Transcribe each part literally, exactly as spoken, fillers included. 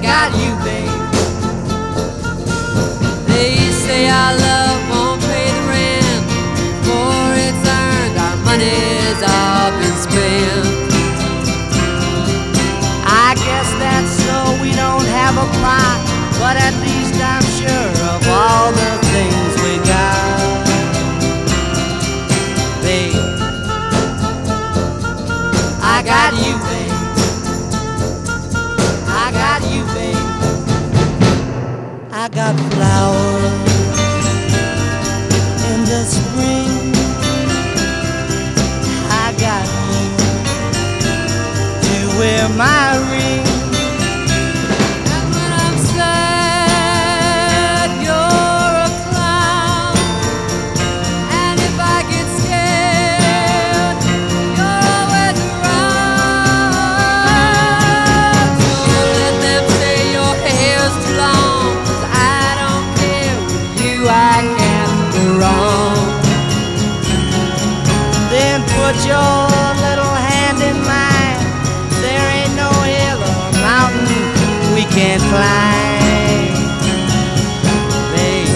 got you, babe. They say our love won't pay the rent before it's earned. Our money's all been spent. I guess that's so we don't have a plot, but at least I'm sure of all the things we got. Babe, I got you, babe. I got you, babe. I got flowers in the spring. I got you to wear my ring. And when I'm sad, you're a clown. And if I get scared, you're always around. Don't let them say your hair's too long, 'cause I don't care. With you I can't go wrong. Then put your little hand in mine. There ain't no hill or mountain we can't climb. Babe,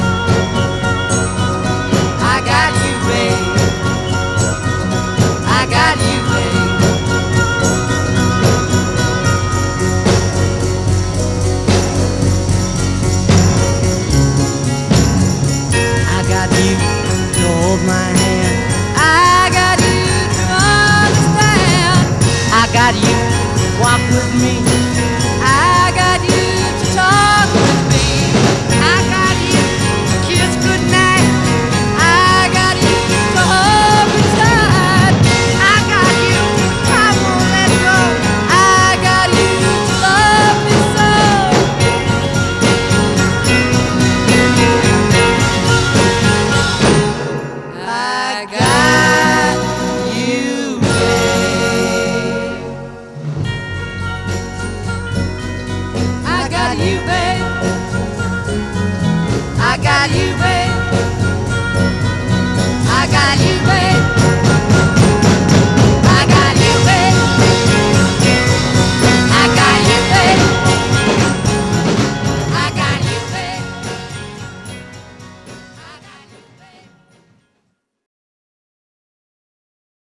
I got you, babe. I got you, babe. I got you to hold my hand. I got you to understand. I got you, walk with me